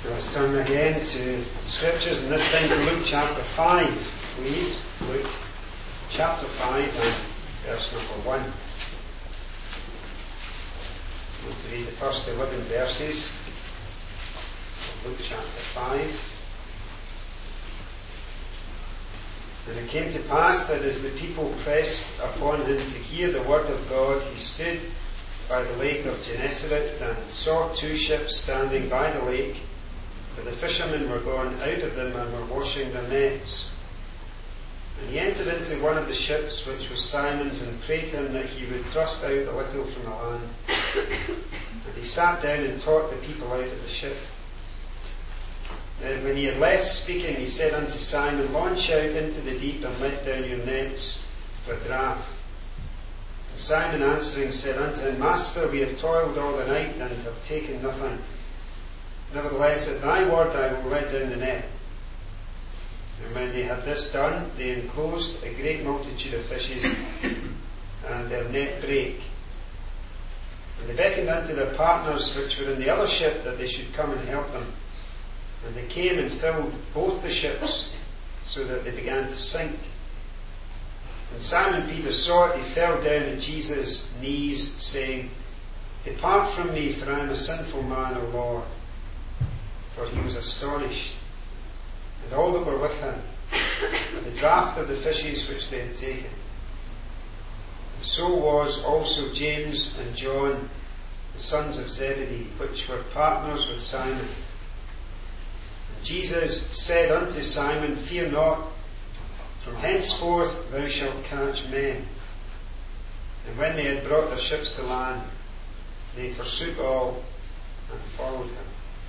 Let's turn again to the Scriptures, and this time to Luke chapter 5, please. Luke chapter 5 and verse number 1. I'm going to read the first 11 verses of Luke chapter 5. And it came to pass that as the people pressed upon him to hear the word of God, he stood by the lake of Gennesaret and saw two ships standing by the lake, for the fishermen were gone out of them and were washing their nets. And he entered into one of the ships, which was Simon's, and prayed him that he would thrust out a little from the land. And he sat down and taught the people out of the ship. When he had left speaking, he said unto Simon, Launch out into the deep and let down your nets for a draught. And Simon answering said unto him, Master, we have toiled all the night and have taken nothing. Nevertheless, at thy word I will let down the net. And when they had this done, they enclosed a great multitude of fishes, and their net brake. And they beckoned unto their partners which were in the other ship that they should come and help them. And they came and filled both the ships, so that they began to sink. And Simon Peter saw it, he fell down at Jesus' knees, saying, Depart from me, for I am a sinful man, O Lord. For he was astonished, and all that were with him, at the draught of the fishes which they had taken. And so was also James and John, the sons of Zebedee, which were partners with Simon. And Jesus said unto Simon, Fear not, from henceforth thou shalt catch men. And when they had brought their ships to land, they forsook all and followed him.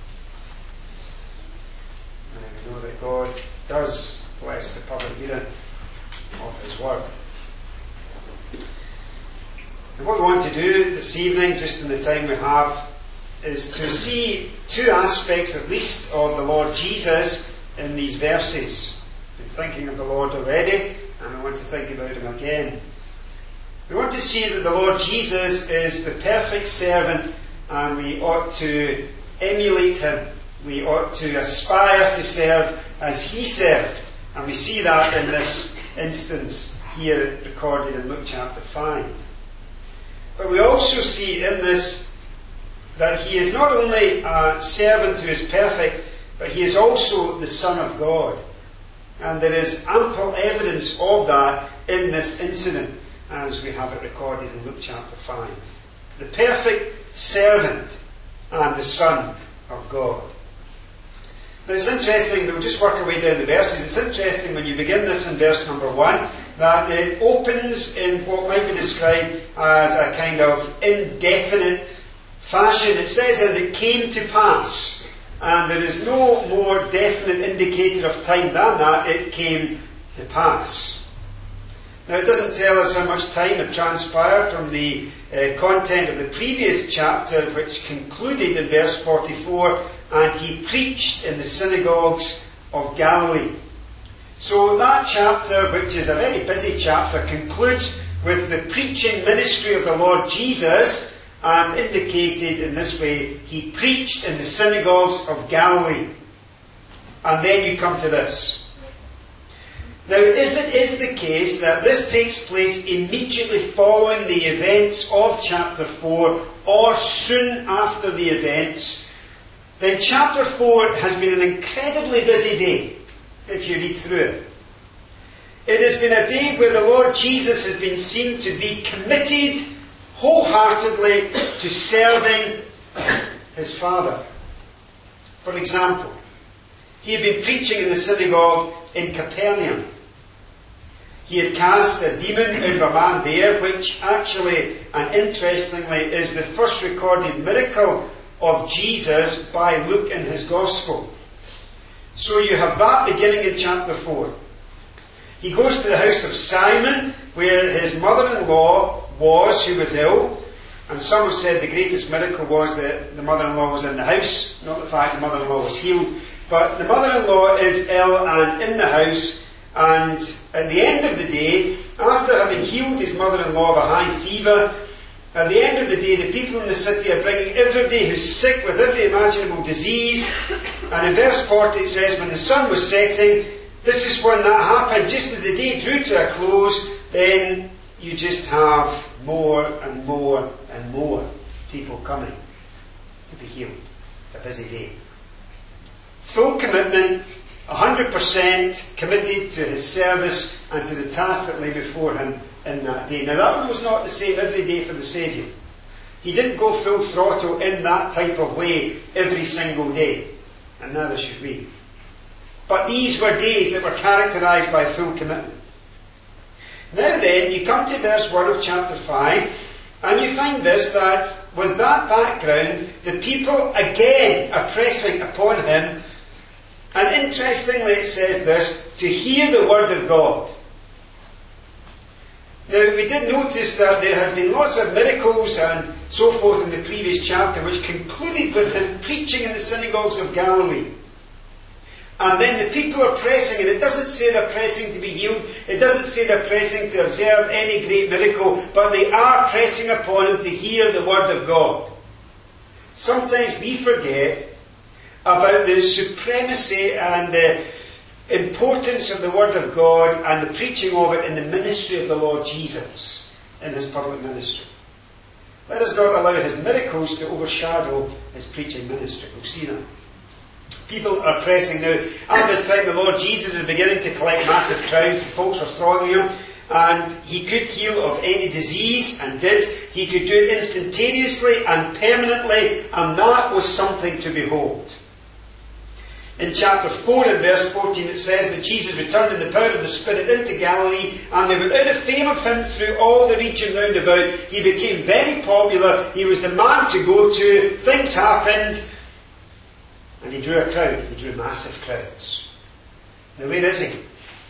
And we know that God does bless the public reading of His Word. And what we want to do this evening, just in the time we have, is to see two aspects at least of the Lord Jesus in these verses. We've been thinking of the Lord already, and we want to think about Him again. We want to see that the Lord Jesus is the perfect servant, and we ought to emulate Him. We ought to aspire to serve as He served. And we see that in this instance here recorded in Luke chapter 5. But we also see in this that He is not only a servant who is perfect, but He is also the Son of God. And there is ample evidence of that in this incident, as we have it recorded in Luke chapter 5. The perfect servant and the Son of God. Now it's interesting, we'll just work our way down the verses. It's interesting when you begin this in verse number 1 that it opens in what might be described as a kind of indefinite fashion. It says that it came to pass, and there is no more definite indicator of time than that. It came to pass. Now it doesn't tell us how much time had transpired from the content of the previous chapter, which concluded in verse 44, and he preached in the synagogues of Galilee. So that chapter, which is a very busy chapter, concludes with the preaching ministry of the Lord Jesus, and indicated in this way, he preached in the synagogues of Galilee. And then you come to this. Now, if it is the case that this takes place immediately following the events of chapter 4, or soon after the events, then chapter 4 has been an incredibly busy day, if you read through it. It has been a day where the Lord Jesus has been seen to be committed wholeheartedly to serving His Father. For example, He had been preaching in the synagogue in Capernaum. He had cast a demon out of a man there, which actually and interestingly is the first recorded miracle of Jesus by Luke in his Gospel. So you have that beginning in chapter 4. He goes to the house of Simon, where his mother-in-law was, who was ill. And some have said the greatest miracle was that the mother-in-law was in the house, not the fact the mother-in-law was healed. But the mother-in-law is ill and in the house, and at the end of the day, after having healed his mother-in-law of a high fever, At the end of the day, the people in the city are bringing everybody who's sick with every imaginable disease. And in verse 40 it says, when the sun was setting, this is when that happened. Just as the day drew to a close, then you just have more and more and more people coming to be healed. It's a busy day. Full commitment, 100% committed to his service and to the task that lay before him in that day. Now that was not the same every day for the Saviour. He didn't go full throttle in that type of way every single day. And neither should we. But these were days that were characterised by full commitment. Now then, you come to verse 1 of chapter 5, and you find this, that with that background, the people again are pressing upon him. And interestingly it says this, to hear the word of God. Now we did notice that there had been lots of miracles and so forth in the previous chapter, which concluded with him preaching in the synagogues of Galilee. And then the people are pressing, and it doesn't say they're pressing to be healed, it doesn't say they're pressing to observe any great miracle, but they are pressing upon him to hear the word of God. Sometimes we forget about the supremacy and the importance of the word of God and the preaching of it in the ministry of the Lord Jesus in his public ministry. Let us not allow his miracles to overshadow his preaching ministry. We'll see that. People are pressing now. At this time, the Lord Jesus is beginning to collect massive crowds. The folks were thronging him, and he could heal of any disease, and did. He could do it instantaneously and permanently, and that was something to behold. In chapter 4 and verse 14 it says that Jesus returned in the power of the Spirit into Galilee, and they went out of fame of him through all the region round about. He became very popular. He was the man to go to. Things happened. And he drew a crowd. He drew massive crowds. Now where is he?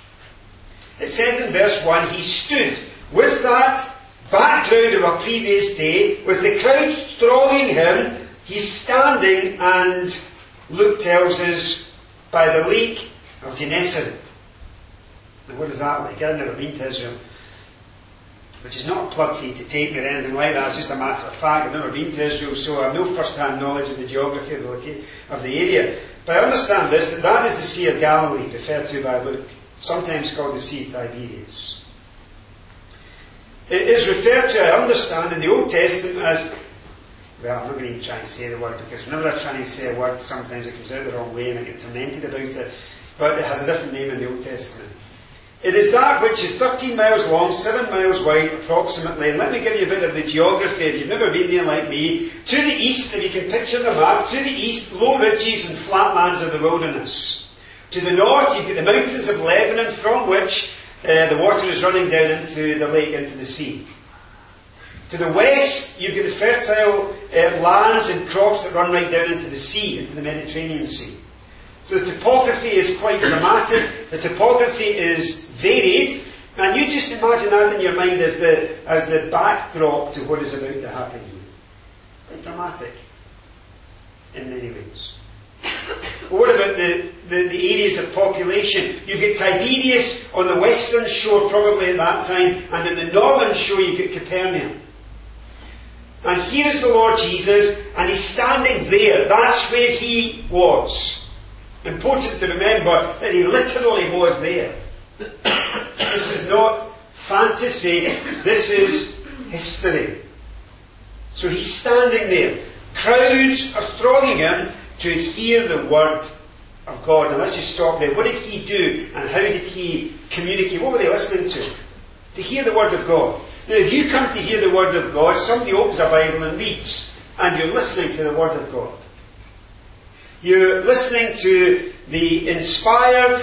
It says in verse 1, he stood with that background of a previous day, with the crowds thronging him. He's standing, and Luke tells us, by the lake of Gennesaret. Now what is that like? I've never been to Israel. Which is not a plug for you to take me or anything like that. It's just a matter of fact. I've never been to Israel, so I have no first-hand knowledge of the geography of the area. But I understand this, that is the Sea of Galilee, referred to by Luke, sometimes called the Sea of Tiberias. It is referred to, I understand, in the Old Testament as, well, I'm not going to even try and say the word, because whenever I try and say a word, sometimes it comes out the wrong way and I get tormented about it. But it has a different name in the Old Testament. It is that which is 13 miles long, 7 miles wide approximately. And let me give you a bit of the geography, if you've never been there like me. To the east, if you can picture the map, to the east, low ridges and flatlands of the wilderness. To the north, you've got the mountains of Lebanon, from which the water is running down into the lake, into the sea. To the west, you've got the fertile lands and crops that run right down into the sea, into the Mediterranean Sea. So the topography is quite dramatic, the topography is varied, and you just imagine that in your mind as the backdrop to what is about to happen here. Quite dramatic, in many ways. But what about the areas of population? You've got Tiberias on the western shore, probably at that time, and on the northern shore you've got Capernaum. And here is the Lord Jesus, and he's standing there. That's where he was. Important to remember that he literally was there. This is not fantasy, this is history. So he's standing there. Crowds are thronging him to hear the word of God. Now let's just stop there. What did he do, and how did he communicate? What were they listening to? To hear the word of God. Now if you come to hear the word of God, somebody opens a Bible and reads, and you're listening to the word of God. You're listening to the inspired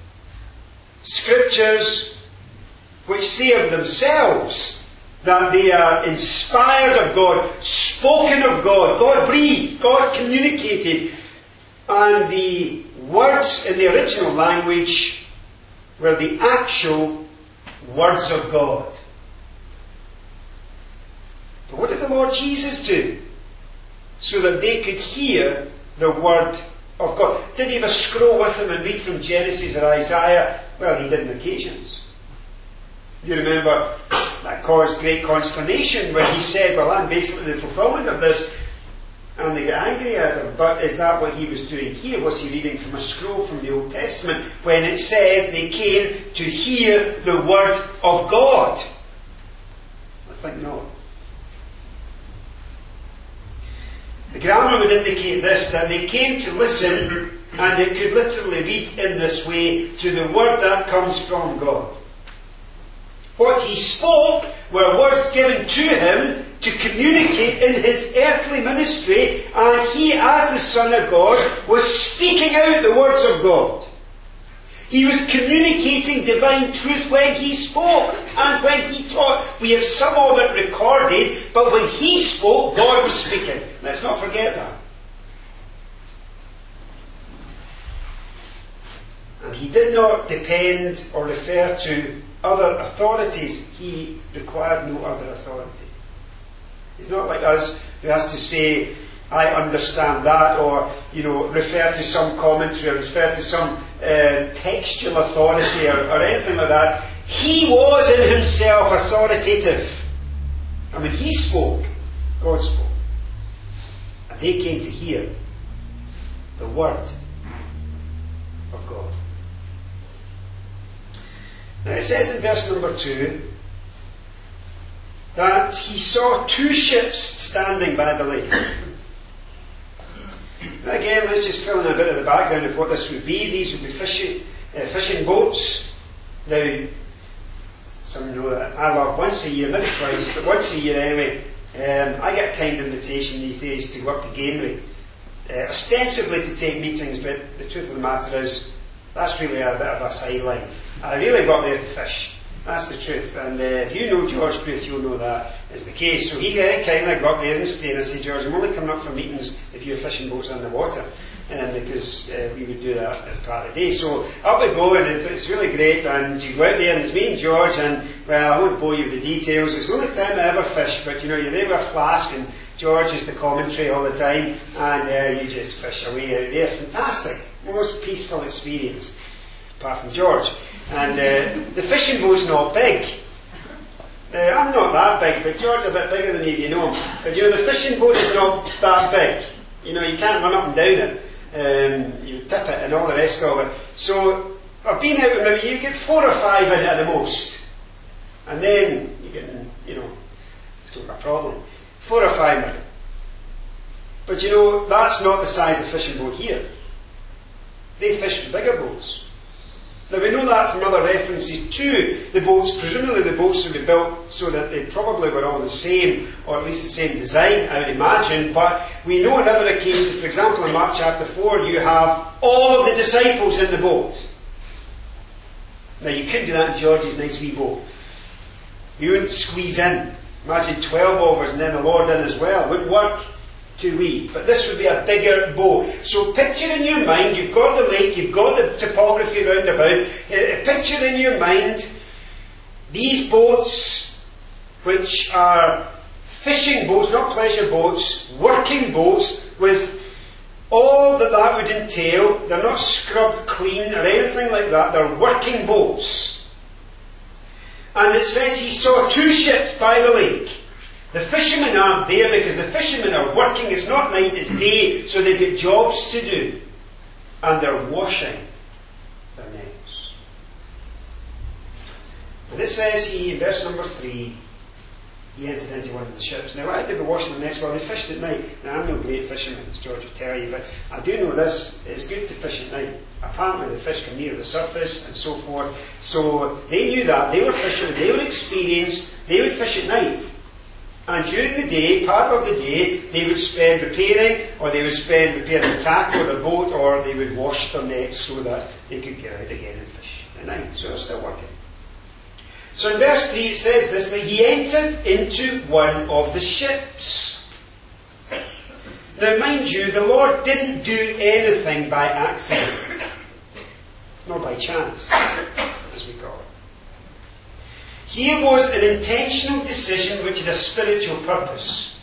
scriptures which say of themselves that they are inspired of God, spoken of God, God breathed, God communicated, and the words in the original language were the actual words of God. But what did the Lord Jesus do so that they could hear the word of God? Did he have a scroll with him and read from Genesis or Isaiah? Well, he did on occasions. You remember that caused great consternation when he said, well, I'm basically the fulfillment of this. And they got angry at him. But is that what he was doing here? Was he reading from a scroll from the Old Testament when it says they came to hear the word of God? I think not. The grammar would indicate this, that they came to listen, and it could literally read in this way, to the word that comes from God. What he spoke were words given to him to communicate in his earthly ministry, and he, as the Son of God, was speaking out the words of God. He was communicating divine truth when he spoke and when he taught. We have some of it recorded, but when he spoke, God was speaking. Let's not forget that. And he did not depend or refer to other authorities. He required no other authority. He's not like us who has to say, I understand that, or, refer to some commentary, or refer to some textual authority, or anything like that. He was in himself authoritative. I mean, he spoke. God spoke. And they came to hear the word of God. Now it says in verse number 2 that he saw 2 ships standing by the lake. Now again, let's just fill in a bit of the background of what this would be. These would be fishing boats. Now, some know that I love once a year, maybe twice, but once a year anyway, I get a kind invitation these days to go up to Gamery, ostensibly to take meetings, but the truth of the matter is, that's really a bit of a sideline. I really got there to fish. That's the truth. And if you know George Booth, you'll know that is the case. So he very kindly got there and stayed. And I said, George, I'm only coming up for meetings if you're fishing boats on the water. Because we would do that as part of the day. So up we go, and it's really great. And you go out there, and it's me and George. And, well, I won't bore you with the details. It's the only time I ever fished. But, you're there with a flask, and George is the commentary all the time. And you just fish away out there. It's fantastic. Most peaceful experience. Apart from George. And the fishing boat's not big. I'm not that big, but George's a bit bigger than me, if you know him. But the fishing boat is not that big. You can't run up and down it. You tip it and all the rest of it. So I've been out with maybe you get 4 or 5 in it at the most. And then you get, it's going to be a problem. 4 or 5 maybe. But that's not the size of the fishing boat here. They fish with bigger boats. Now we know that from other references to the boats. Presumably the boats would be built so that they probably were all the same, or at least the same design, I would imagine. But we know on other occasions, for example in Mark chapter 4, you have all of the disciples in the boat. Now you couldn't do that in George's nice wee boat. You wouldn't squeeze in. Imagine 12 of us and then the Lord in as well. It wouldn't work. Too wee. But this would be a bigger boat. So picture in your mind, you've got the lake, you've got the topography round about. Picture in your mind these boats, which are fishing boats, not pleasure boats, working boats, with all that would entail. They're not scrubbed clean or anything like that. They're working boats. And it says he saw 2 ships by the lake. The fishermen aren't there because the fishermen are working. It's not night, it's day, so they've got jobs to do. And they're washing their nets. But it says in verse number 3, he entered into one of the ships. Now, why did they be washing their nets? Well, they fished at night. Now, I'm no great fisherman, as George will tell you, but I do know this. It's good to fish at night. Apparently, the fish come near the surface and so forth. So, they knew that. They were fishermen. They were experienced. They would fish at night. And during the day, part of the day, they would spend repairing, or they would spend repairing the tackle of the boat, or they would wash their nets so that they could get out again and fish at night. So they're still working. So in verse 3 it says this, that he entered into one of the ships. Now mind you, the Lord didn't do anything by accident, nor by chance, as we call it. Here was an intentional decision which had a spiritual purpose.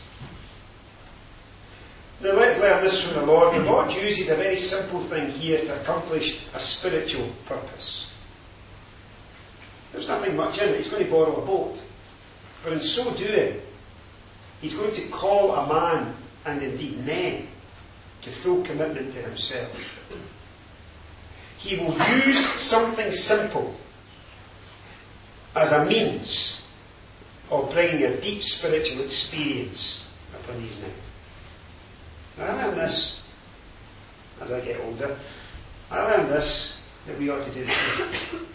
Now let's learn this from the Lord. The Lord uses a very simple thing here to accomplish a spiritual purpose. There's nothing much in it. He's going to borrow a boat. But in so doing, he's going to call a man, and indeed men, to full commitment to himself. He will use something simple as a means of bringing a deep spiritual experience upon these men. Now, I learned this as I get older. I learned this, that we ought to do the same.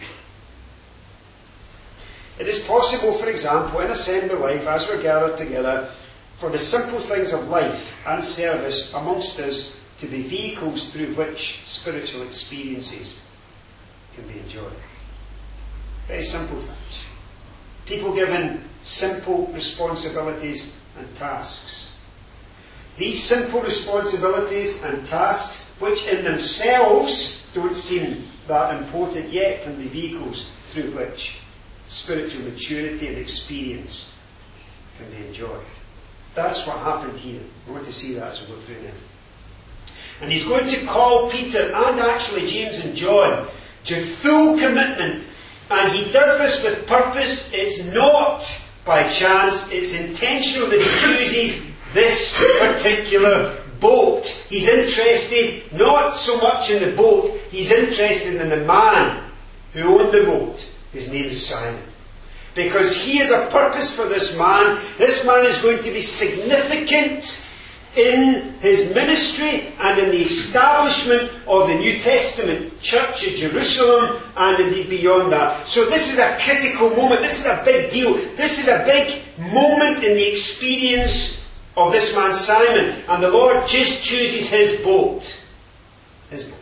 It is possible, for example, in assembly life, as we're gathered together, for the simple things of life and service amongst us to be vehicles through which spiritual experiences can be enjoyed. Very simple things. People given simple responsibilities and tasks. These simple responsibilities and tasks, which in themselves don't seem that important yet, can be vehicles through which spiritual maturity and experience can be enjoyed. That's what happened here. I want to see that as we go through now. And he's going to call Peter and actually James and John to full commitment. And he does this with purpose. It's not by chance. It's intentional that he chooses this particular boat. He's interested not so much in the boat. He's interested in the man who owned the boat. His name is Simon. Because he has a purpose for this man. This man is going to be significant in his ministry and in the establishment of the New Testament church at Jerusalem and indeed beyond that. So this is a critical moment. This is a big deal. This is a big moment in the experience of this man Simon. And the Lord just chooses his boat. His boat.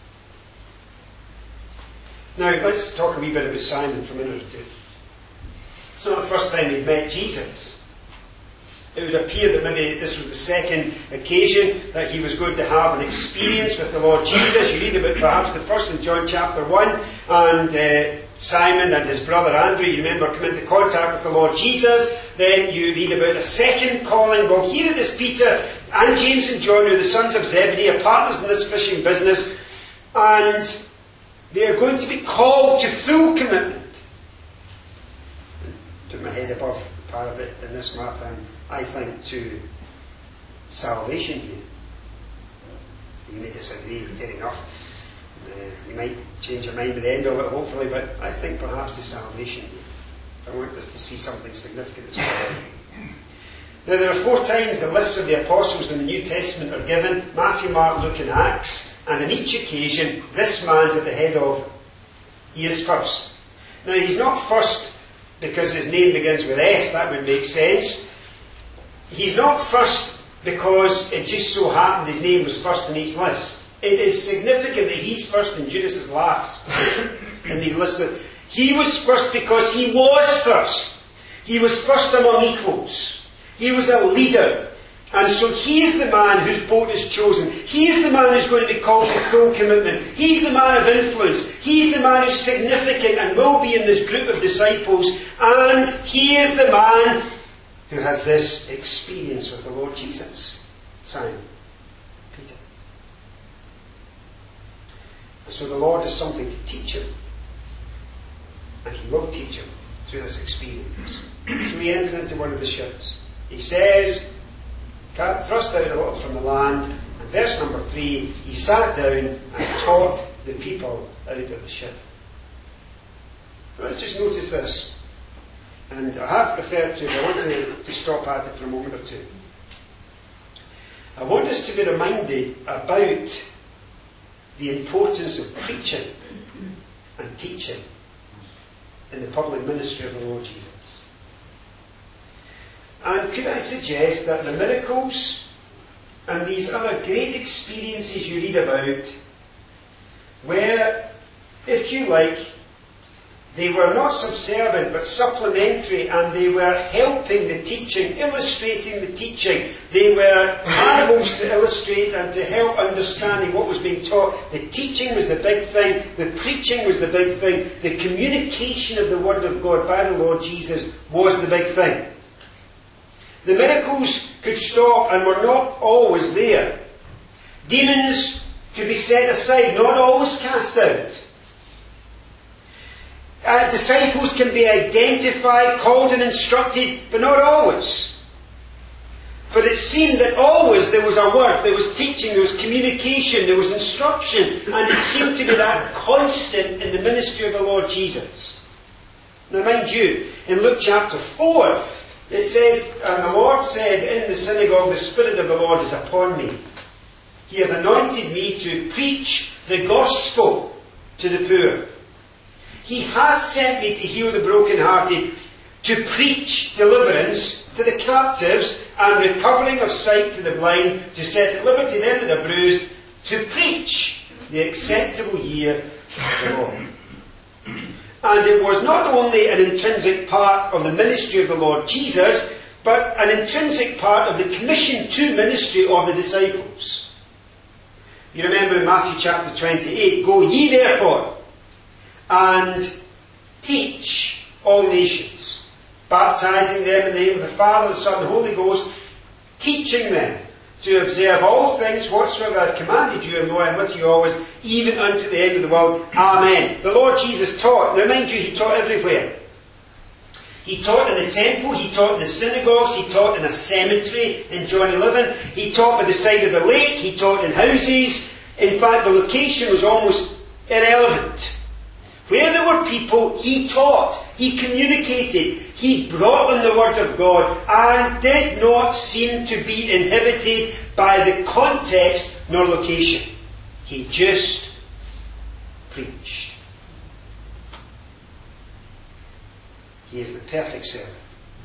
Now, let's talk a wee bit about Simon for a minute or two. It's not the first time he'd met Jesus. It would appear that maybe this was the second occasion that he was going to have an experience with the Lord Jesus. You read about perhaps the first in John chapter 1, and Simon and his brother Andrew, you remember, come into contact with the Lord Jesus. Then you read about a second calling. Well, here it is Peter and James and John, who are the sons of Zebedee, are partners in this fishing business, and they are going to be called to full commitment. Put my head above the parapet in this matter, I think, to salvation here. You may disagree, fair enough. You might change your mind at the end of it, hopefully, but I think perhaps to salvation here. I want us to see something significant as well. Now, there are 4 times the lists of the apostles in the New Testament are given: Matthew, Mark, Luke and Acts. And on each occasion, this man's at the head of, he is first. Now, he's not first because his name begins with S, that would make sense. He's not first because it just so happened his name was first in each list. It is significant that he's first and Judas is last in these lists. He was first because he was first. He was first among equals. He was a leader. And so he is the man whose boat is chosen. He is the man who's going to be called to full commitment. He's the man of influence. He's the man who's significant and will be in this group of disciples. And he is the man who has this experience with the Lord Jesus. Simon Peter. And so the Lord has something to teach him. And he will teach him through this experience. So he entered into one of the ships. He says, thrust out a little from the land, and verse number 3, he sat down and taught the people out of the ship. Now let's just notice this. And I have referred to it, I want to stop at it for a moment or two. I want us to be reminded about the importance of preaching and teaching in the public ministry of the Lord Jesus. And could I suggest that the miracles and these other great experiences you read about were, if you like, they were not subservient but supplementary, and they were helping the teaching, illustrating the teaching. They were parables to illustrate and to help understanding what was being taught. The teaching was the big thing. The preaching was the big thing. The communication of the Word of God by the Lord Jesus was the big thing. The miracles could stop and were not always there. Demons could be set aside, not always cast out. Disciples can be identified, called and instructed, but not always. But it seemed that always there was a word, there was teaching, there was communication, there was instruction, and it seemed to be that constant in the ministry of the Lord Jesus. Now mind you, in Luke chapter 4, it says, and the Lord said in the synagogue, the Spirit of the Lord is upon me. He hath anointed me to preach the gospel to the poor. He hath sent me to heal the brokenhearted, to preach deliverance to the captives and recovering of sight to the blind, to set at liberty them that are bruised, to preach the acceptable year of the Lord. And it was not only an intrinsic part of the ministry of the Lord Jesus, but an intrinsic part of the commission to ministry of the disciples. You remember in Matthew chapter 28, go ye therefore and teach all nations, baptizing them in the name of the Father, the Son, and the Holy Ghost, teaching them to observe all things whatsoever I have commanded you, and lo, I am with you always, even unto the end of the world. Amen. The Lord Jesus taught. Now mind you, He taught everywhere. He taught in the temple, He taught in the synagogues, He taught in a cemetery in John 11, He taught by the side of the lake, He taught in houses. In fact, the location was almost irrelevant. Where there were people, He taught, He communicated, He brought them the Word of God, and did not seem to be inhibited by the context nor location. He just preached. He is the perfect servant.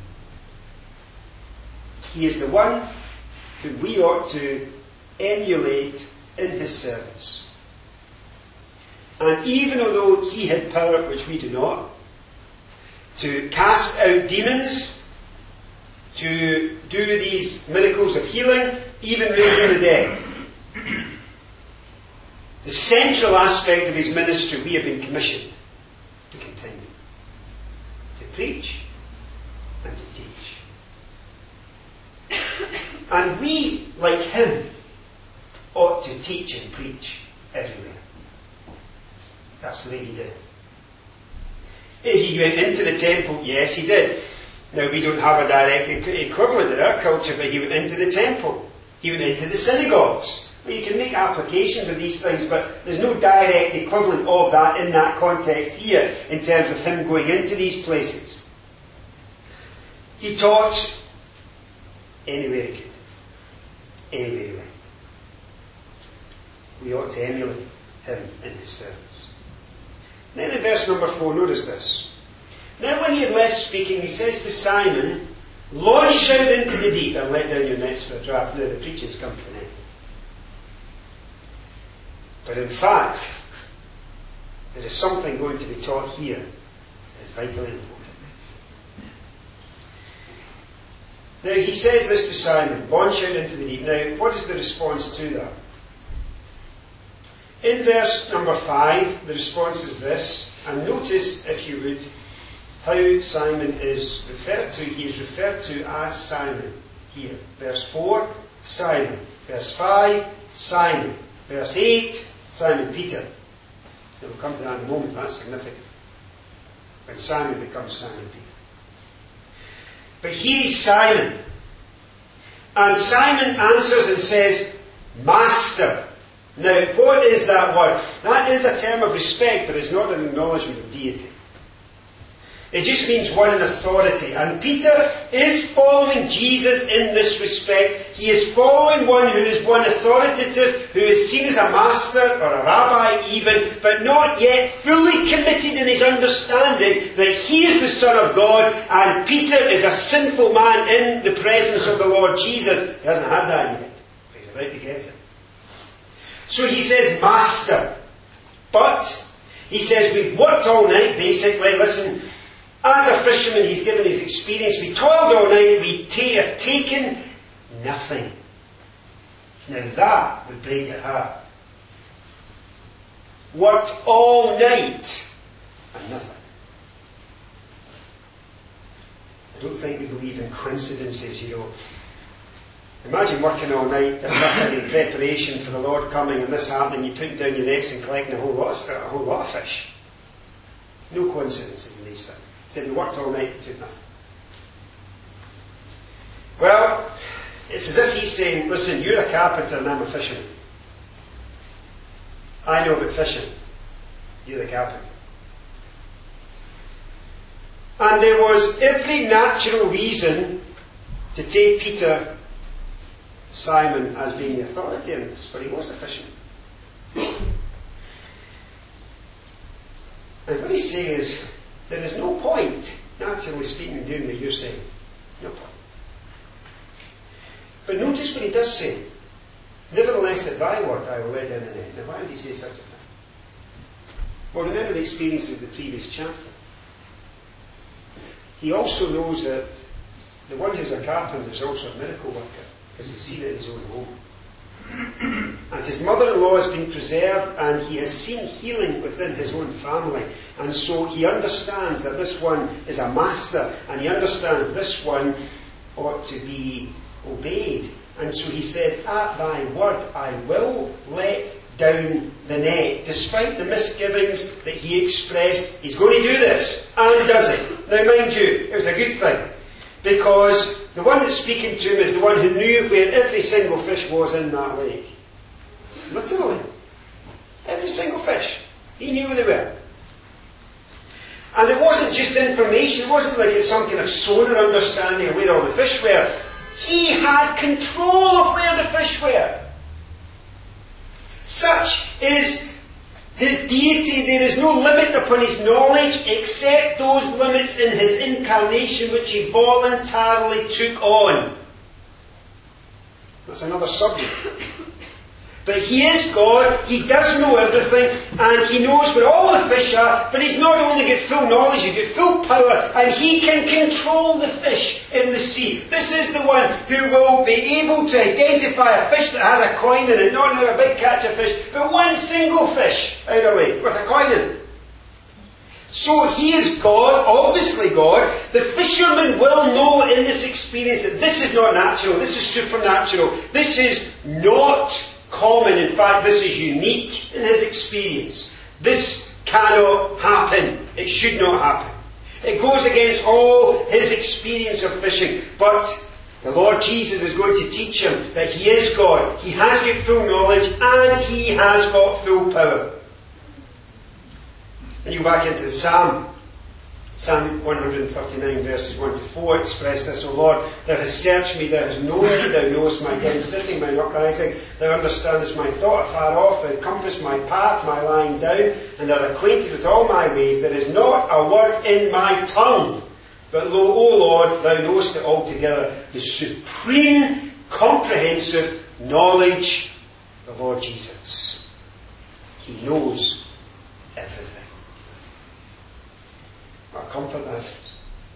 He is the one whom we ought to emulate in His service. And even although He had power, which we do not, to cast out demons, to do these miracles of healing, even raising the dead, the central aspect of His ministry we have been commissioned to continue. To preach and to teach. And we, like Him, ought to teach and preach everywhere. That's the way He did. He went into the temple, yes He did. Now we don't have a direct equivalent in our culture, but He went into the temple. He went into the synagogues. Well, you can make applications of these things, but there's no direct equivalent of that in that context here, in terms of Him going into these places. He taught anywhere He could. Anywhere He went. We ought to emulate Him in His service. Then in verse number 4, notice this. Now when He had left speaking, He says to Simon, launch out into the deep and let down your nets for a draught. Now the preaching's come to an end. But in fact, there is something going to be taught here that is vitally important. Now He says this to Simon, launch out into the deep. Now what is the response to that? In verse number 5, the response is this, and notice, if you would, how Simon is referred to. He is referred to as Simon here. Verse 4, Simon. Verse 5, Simon. Verse 8, Simon Peter. Now we'll come to that in a moment. That's significant. When Simon becomes Simon Peter. But here is Simon. And Simon answers and says, Master. Now, what is that word? That is a term of respect, but it's not an acknowledgement of deity. It just means one in authority. And Peter is following Jesus in this respect. He is following one who is one authoritative, who is seen as a master or a rabbi even, but not yet fully committed in his understanding that he is the Son of God and Peter is a sinful man in the presence of the Lord Jesus. He hasn't had that yet, but he's about to get it. So he says, Master. But, he says, we've worked all night, basically. Listen, as a fisherman, he's given his experience. We toiled all night, we have taken nothing. Now that would break your heart. Worked all night, and nothing. I don't think we believe in coincidences, you know. Imagine working all night and nothing in preparation for the Lord coming and this happening, you put down your nets and collecting a whole lot of fish. No coincidences in these things. He said, we worked all night and did nothing. Well, it's as if he's saying, listen, you're a carpenter and I'm a fisherman. I know about fishing. You're the carpenter. And there was every natural reason to take Peter, Simon, as being the authority in this, but he was a fisherman. And what he's saying is, there is no point, naturally speaking, in doing what you're saying. No point. But notice what he does say. Nevertheless, at thy word I will let down the net. Now, why would he say such a thing? Well, remember the experience of the previous chapter. He also knows that the one who's a carpenter is also a miracle worker, because he's seen it in his own home. And his mother-in-law has been preserved, and he has seen healing within his own family. And so he understands that this one is a master, and he understands this one ought to be obeyed. And so he says, at thy word I will let down the net. Despite the misgivings that he expressed, he's going to do this, and does it. Now mind you, it was a good thing, because the one that's speaking to him is the one who knew where every single fish was in that lake. Literally. Every single fish. He knew where they were. And it wasn't just information, it wasn't like it's some kind of sonar understanding of where all the fish were. He had control of where the fish were. Such is his deity. There is no limit upon his knowledge except those limits in his incarnation which he voluntarily took on. That's another subject. But he is God, he does know everything, and he knows where all the fish are, but he's not only got full knowledge, he's got full power, and he can control the fish in the sea. This is the one who will be able to identify a fish that has a coin in it, not a big catch of fish, but one single fish out of a lake with a coin in it. So he is God, obviously God. The fisherman will know in this experience that this is not natural, this is supernatural, this is not common. In fact, this is unique in his experience. This cannot happen. It should not happen. It goes against all his experience of fishing. But the Lord Jesus is going to teach him that he is God. He has got full knowledge and he has got full power. And you go back into the Psalm 139 verses 1 to 4 express this. O Lord, thou hast searched me, thou hast known me, thou knowest my down sitting, my uprising, thou understandest my thought afar off, thou compassest my path, my lying down, and art acquainted with all my ways. There is not a word in my tongue, but lo, O Lord, thou knowest it altogether. The supreme, comprehensive knowledge of the Lord Jesus. He knows everything. What comfort that is.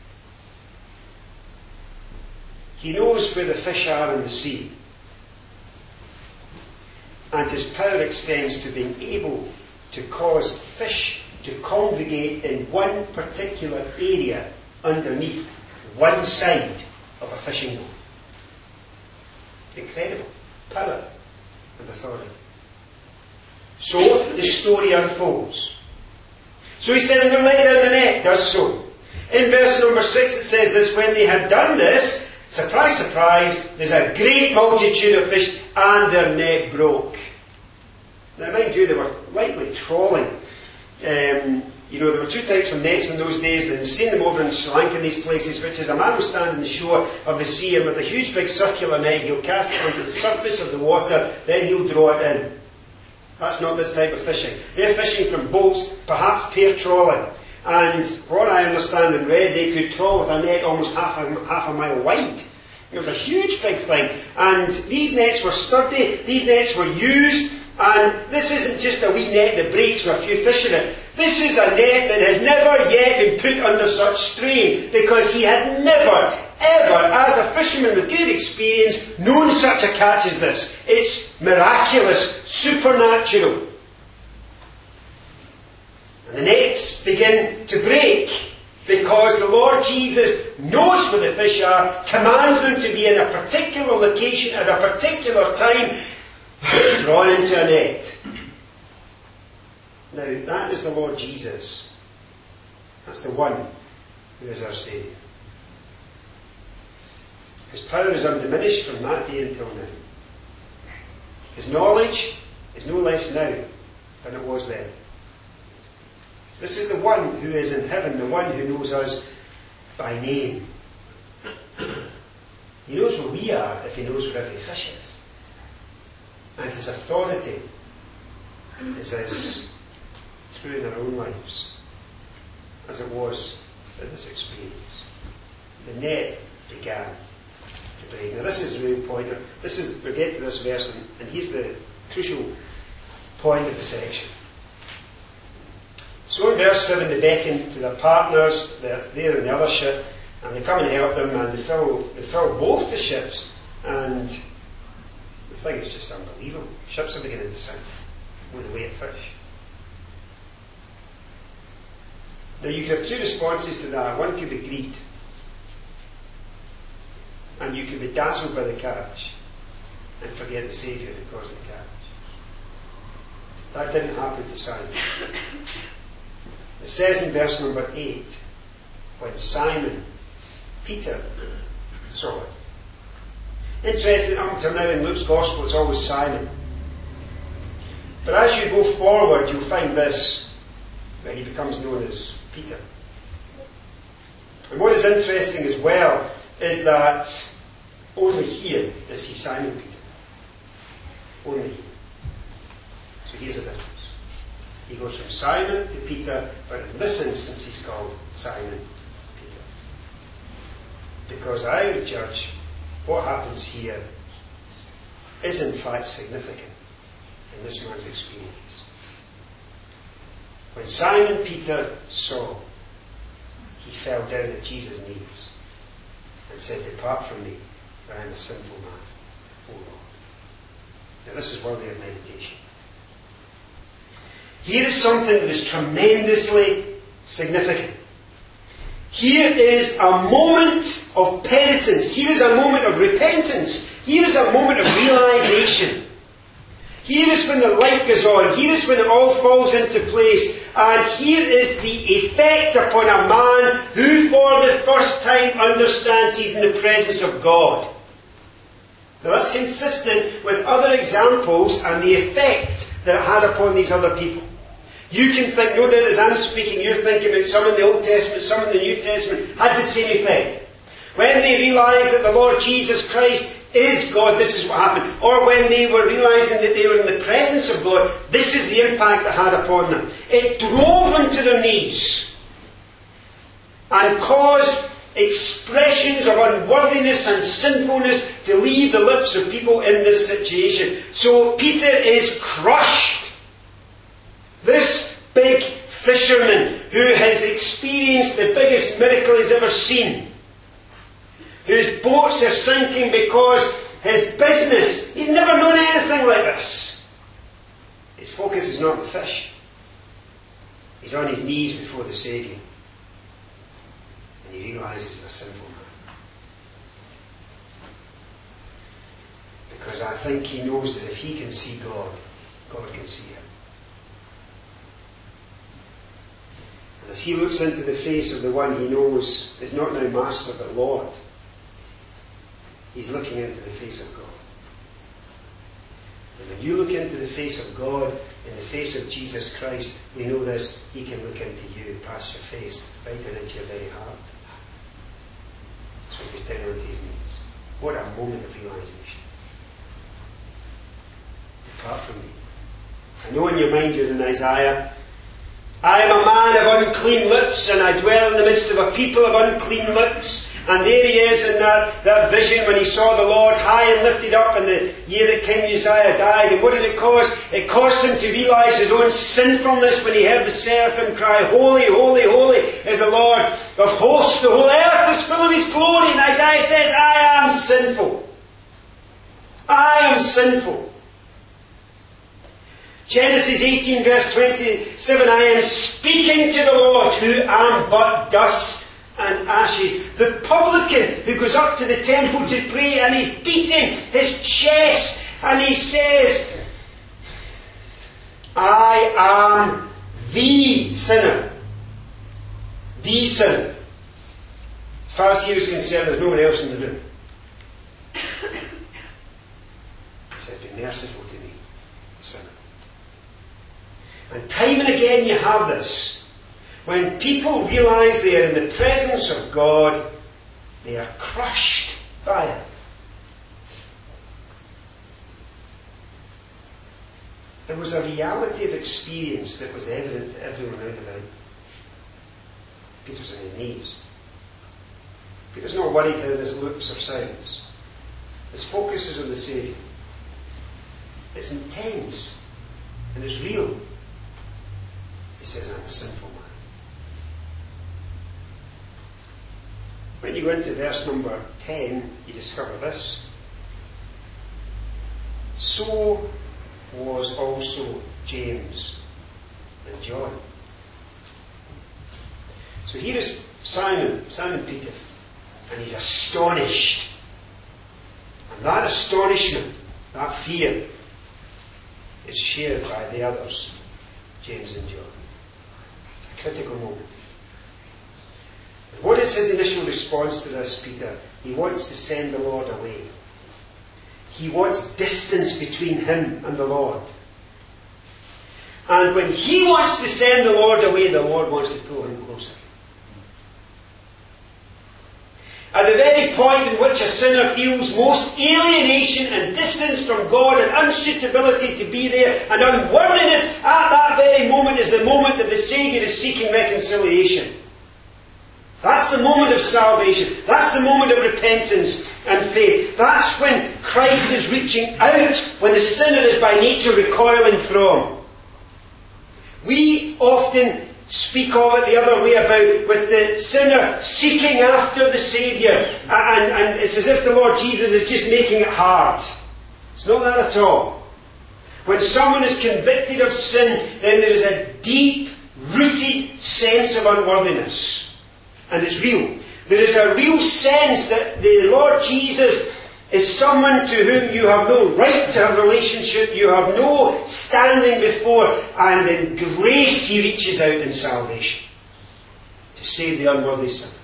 He knows where the fish are in the sea. And his power extends to being able to cause fish to congregate in one particular area underneath one side of a fishing boat. Incredible power and authority. So the story unfolds. So he said, I'm going to let down the net. Does so. In verse number 6 it says this, when they had done this, surprise, surprise, there's a great multitude of fish and their net broke. Now mind you, they were likely trawling. There were two types of nets in those days, and you've seen them over in Sri Lanka in these places, which is a man will stand on the shore of the sea, and with a huge big circular net, he'll cast it onto the surface of the water, then he'll draw it in. That's not this type of fishing. They're fishing from boats, perhaps pair trawling. And what I understand and read, they could trawl with a net almost half a mile wide. It was a huge big thing. And these nets were sturdy, these nets were used, and this isn't just a wee net that breaks with a few fish in it. This is a net that has never yet been put under such strain, because he has never, ever, as a fisherman with good experience, known such a catch as this. It's miraculous, supernatural. And the nets begin to break because the Lord Jesus knows where the fish are, commands them to be in a particular location at a particular time, drawn into a net. Now, that is the Lord Jesus. That's the one who is our Saviour. His power is undiminished from that day until now. His knowledge is no less now than it was then. This is the one who is in heaven, the one who knows us by name. He knows where we are if he knows where every fish is. And his authority is as true in our own lives as it was in this experience. The net began to break. Now this is the real point. We get to this verse, and here's the crucial point of the section. So in verse 7, they beckon to their partners, they're there in the other ship, and they come and help them, and they fill both the ships, and the thing is just unbelievable. Ships are beginning to sink with the weight of fish. Now you could have two responses to that. One could be greed, and you could be dazzled by the catch and forget the Saviour who caused the catch. That didn't happen to Simon. It says in verse number 8, when Simon Peter saw it. Interesting, up until now in Luke's Gospel it's always Simon. But as you go forward you'll find this, that he becomes known as Peter. And what is interesting as well is that only here is he Simon Peter. Only here. So here's the difference. He goes from Simon to Peter, but in this instance he's called Simon Peter. Because I would judge what happens here is in fact significant in this man's experience. When Simon Peter saw, he fell down at Jesus' knees and said, "Depart from me, for I am a sinful man, O Lord." Now this is worthy of meditation. Here is something that is tremendously significant. Here is a moment of penitence. Here is a moment of repentance. Here is a moment of realization. Here is when the light goes on. Here is when it all falls into place. And here is the effect upon a man who for the first time understands he's in the presence of God. Now that's consistent with other examples and the effect that it had upon these other people. You can think, no doubt as I'm speaking, you're thinking about some in the Old Testament, some in the New Testament, had the same effect. When they realised that the Lord Jesus Christ is God, this is what happened. Or when they were realising that they were in the presence of God, this is the impact it had upon them. It drove them to their knees and caused expressions of unworthiness and sinfulness to leave the lips of people in this situation. So Peter is crushed. This big fisherman who has experienced the biggest miracle he's ever seen, whose boats are sinking because his business, he's never known anything like this. His focus is not on the fish. He's on his knees before the Saviour. And he realises he's a sinful man. Because I think he knows that if he can see God, God can see him. And as he looks into the face of the one he knows is not now Master but Lord, he's looking into the face of God. And when you look into the face of God, in the face of Jesus Christ, we know this, he can look into you, past your face, right down into your very heart. So he's down onto his knees. What a moment of realisation. Depart from me. I know in your mind you're in Isaiah. I am a man of unclean lips, and I dwell in the midst of a people of unclean lips. And there he is in that vision when he saw the Lord high and lifted up in the year that King Uzziah died. And what did it cause? It caused him to realise his own sinfulness when he heard the seraphim cry, "Holy, holy, holy is the Lord of hosts. The whole earth is full of his glory." And Isaiah says, "I am sinful. I am sinful." Genesis 18 verse 27, I am speaking to the Lord who am but dust and ashes. The publican who goes up to the temple to pray and he's beating his chest and he says, I am the sinner. the sin. As far as he was concerned, there's no one else in the room. He said, be merciful to me, the sinner. And time and again you have this. When people realise they are in the presence of God, they are crushed by it. There was a reality of experience that was evident to everyone round about. Peter's on his knees. Peter's not worried how this looks or sounds. His focus is on the Saviour. It's intense and it's real. He says, I'm a sinful man. When you go into verse number 10, you discover this. So was also James and John. So here is Simon Peter, and he's astonished. And that astonishment, that fear, is shared by the others, James and John. It's a critical moment. And what is his initial response to this, Peter? He wants to send the Lord away. He wants distance between him and the Lord. And when he wants to send the Lord away, the Lord wants to pull him closer. At the very point in which a sinner feels most alienation and distance from God and unsuitability to be there and unworthiness, at that very moment is the moment that the Saviour is seeking reconciliation. That's the moment of salvation. That's the moment of repentance and faith. That's when Christ is reaching out, when the sinner is by nature recoiling from. We often speak of it the other way about, with the sinner seeking after the Saviour, and it's as if the Lord Jesus is just making it hard. It's not that at all. When someone is convicted of sin, then there is a deep-rooted sense of unworthiness. And it's real. There is a real sense that the Lord Jesus is someone to whom you have no right to have a relationship, you have no standing before, and in grace he reaches out in salvation to save the unworthy sinner.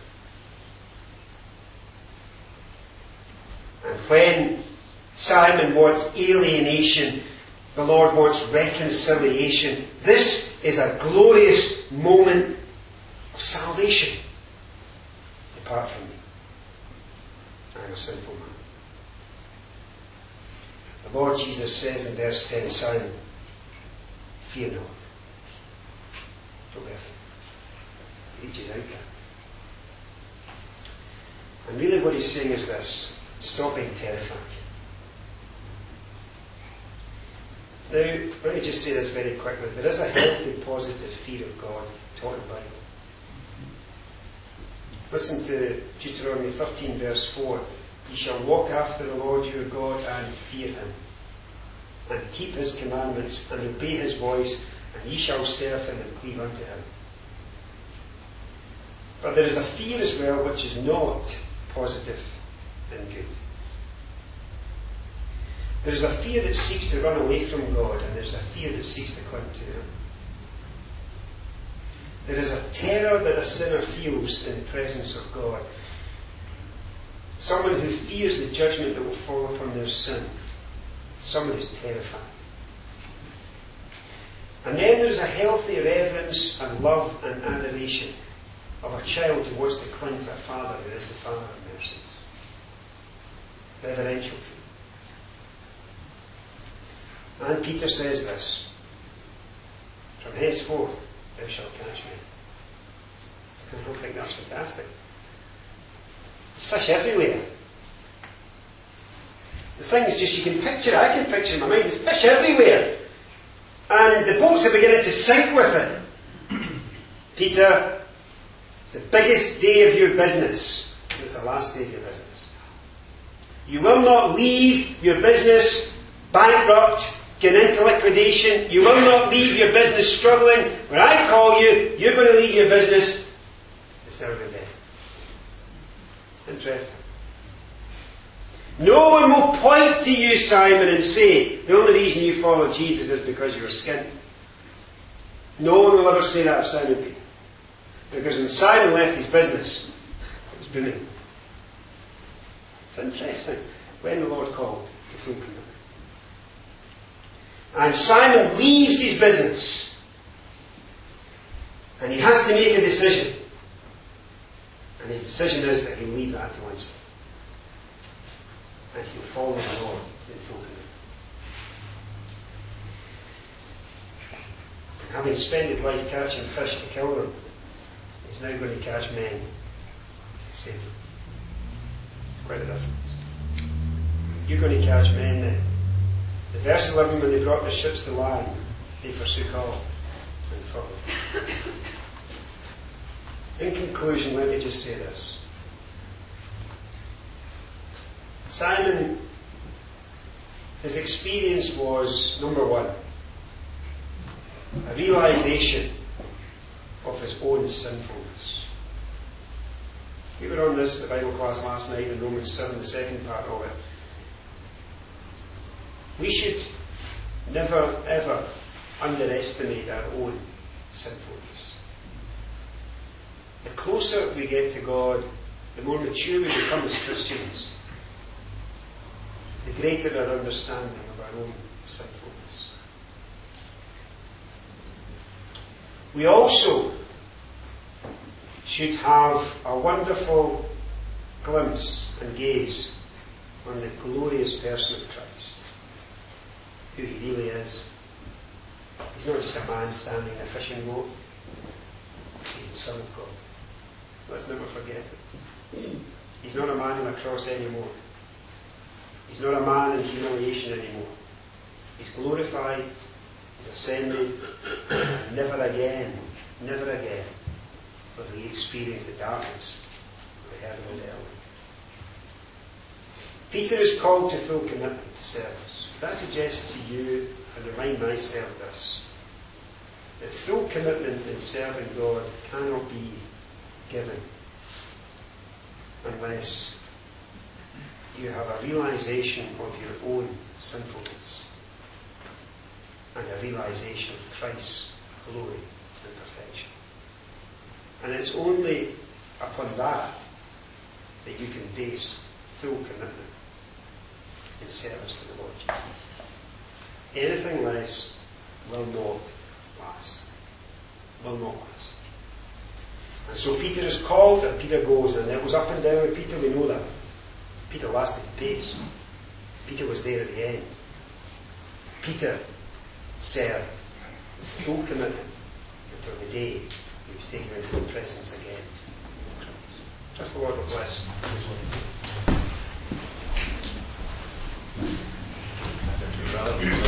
And when Simon wants alienation, the Lord wants reconciliation. This is a glorious moment of salvation. Apart from me, I am a sinful man. The Lord Jesus says in verse 10, Simon, fear not. Don't be afraid. He reaches out there. And really what he's saying is this: stop being terrified. Now, let me just say this very quickly. There is a healthy, positive fear of God taught in the Bible. Listen to Deuteronomy 13 verse 4. Ye shall walk after the Lord your God and fear him, and keep his commandments and obey his voice, and ye shall serve him and cleave unto him. But there is a fear as well which is not positive and good. There is a fear that seeks to run away from God, and there is a fear that seeks to cling to him. There is a terror that a sinner feels in the presence of God. Someone who fears the judgment that will fall upon their sin. Someone who's terrified. And then there's a healthy reverence and love and adoration of a child who wants to cling to a father who is the Father of mercies. Reverential fear. And Peter says this: from henceforth thou shalt catch me. I think that's fantastic. There's fish everywhere. The thing is just, you can picture it, I can picture it in my mind, there's fish everywhere. And the boats are beginning to sink with it. Peter, it's the biggest day of your business. It's the last day of your business. You will not leave your business bankrupt, getting into liquidation. You will not leave your business struggling. When I call you, you're going to leave your business. It's never been better. Interesting. No one will point to you, Simon, and say, the only reason you follow Jesus is because you were skint. No one will ever say that of Simon Peter. Because when Simon left his business, it was booming. It's interesting when the Lord called to full commitment. And Simon leaves his business. And he has to make a decision. And his decision is that he'll leave that to one side. And he'll follow the Lord in full commitment. And having spent his life catching fish to kill them, he's now going to catch men to save them. Quite a difference. You're going to catch men then. The verse 11, when they brought the ships to land, they forsook all and followed. In conclusion, let me just say this. Simon, his experience was, number one, a realization of his own sinfulness. We were on this at the Bible class last night in Romans 7, the second part of it. We should never, ever underestimate our own sinfulness. The closer we get to God, the more mature we become as Christians, the greater our understanding of our own sinfulness. We also should have a wonderful glimpse and gaze on the glorious person of Christ, who he really is. He's not just a man standing in a fishing boat. He's the Son of God. Let's never forget it. He's not a man on a cross anymore. He's not a man in humiliation anymore. He's glorified. He's ascended. Never again will he experience the darkness we heard about earlier. Peter is called to full commitment to service. But I suggest to you, and remind myself this, that full commitment in serving God cannot be given unless you have a realization of your own sinfulness and a realization of Christ's glory and perfection. And it's only upon that that you can base full commitment in service to the Lord Jesus. Anything less will not last. Will not last. And so Peter is called and Peter goes, and it was up and down with Peter, we know that. Peter lasted the pace. Peter was there at the end. Peter served with full commitment until the day he was taken into the presence again. Trust the Lord will bless His word.